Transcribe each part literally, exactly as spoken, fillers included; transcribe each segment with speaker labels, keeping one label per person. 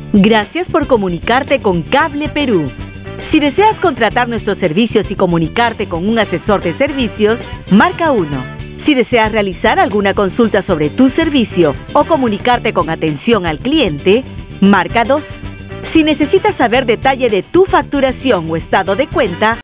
Speaker 1: Gracias por comunicarte con Cable Perú. Si deseas contratar nuestros servicios y comunicarte con un asesor de servicios, marca uno. Si deseas realizar alguna consulta sobre tu servicio o comunicarte con atención al cliente, marca dos. Si necesitas saber detalle de tu facturación o estado de cuenta,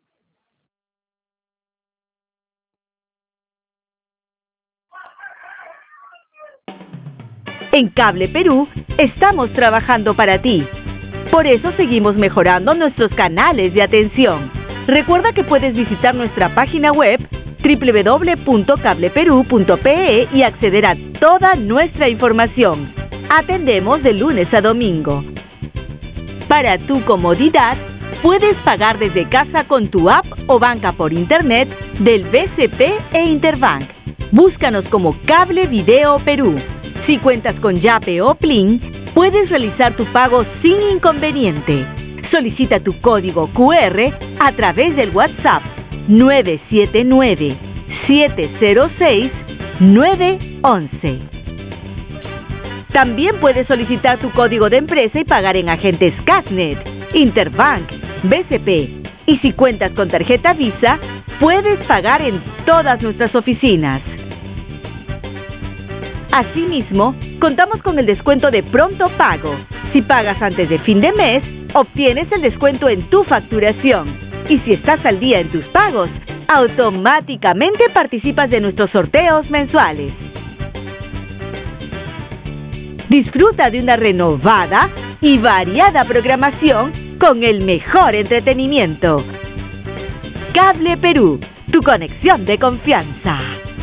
Speaker 1: en Cable Perú estamos trabajando para ti. Por eso seguimos mejorando nuestros canales de atención. Recuerda que puedes visitar nuestra página web doble u doble u doble u punto cable perú punto pe e y acceder a toda nuestra información. Atendemos de lunes a domingo. Para tu comodidad, puedes pagar desde casa con tu app o banca por internet del B C P e Interbank. Búscanos como Cable Video Perú. Si cuentas con Yape o Plin, puedes realizar tu pago sin inconveniente. Solicita tu código cu erre a través del WhatsApp nueve siete nueve, siete cero seis, nueve once. También puedes solicitar tu código de empresa y pagar en agentes Casnet, Interbank, B C P. Y si cuentas con tarjeta Visa, puedes pagar en todas nuestras oficinas. Asimismo, contamos con el descuento de pronto pago. Si pagas antes de fin de mes, obtienes el descuento en tu facturación. Y si estás al día en tus pagos, automáticamente participas de nuestros sorteos mensuales. Disfruta de una renovada y variada programación con el mejor entretenimiento. Cable Perú, tu conexión de confianza.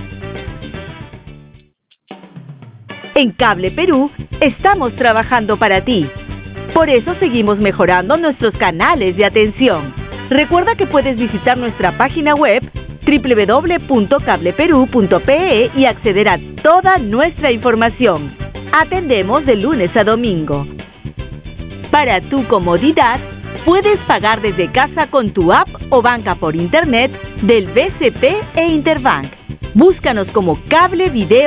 Speaker 1: En Cable Perú estamos trabajando para ti. Por eso seguimos mejorando nuestros canales de atención. Recuerda que puedes visitar nuestra página web doble u doble u doble u punto cable perú punto pe e y acceder a toda nuestra información. Atendemos de lunes a domingo. Para tu comodidad, puedes pagar desde casa con tu app o banca por internet del B C P e Interbank. Búscanos como Cable Video